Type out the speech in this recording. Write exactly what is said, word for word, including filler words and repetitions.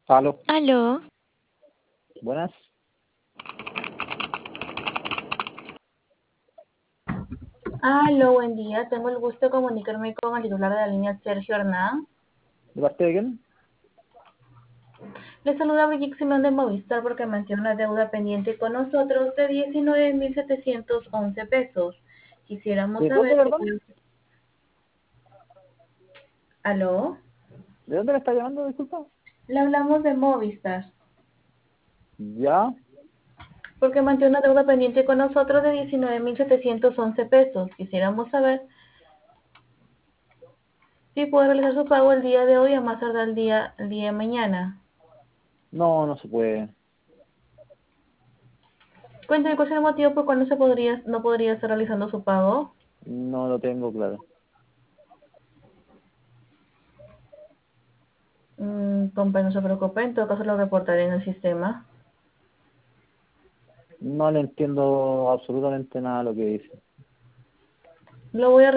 Aló, Aló, buenas. Aló, buen día. Tengo el gusto de comunicarme con el titular de la línea, Sergio Hernán. ¿De parte de quién? Le saluda Brigitte Simón de Movistar porque mantiene una deuda pendiente con nosotros de diecinueve mil setecientos once pesos. Quisiéramos ¿De dónde, saber si perdón? puede... Aló, ¿De dónde le está llamando, disculpa? le hablamos de Movistar Ya. porque mantiene una deuda pendiente con nosotros de diecinueve mil setecientos once pesos. Quisiéramos saber si puede realizar su pago el día de hoy a más tardar el día, el día de mañana. No, no se puede. Cuénteme cuál es el motivo por cuál no se podría, no podría estar realizando su pago. No lo tengo claro. Mm, compa, no se preocupe, en todo caso lo reportaré en el sistema. No le entiendo absolutamente nada a lo que dice. Lo voy a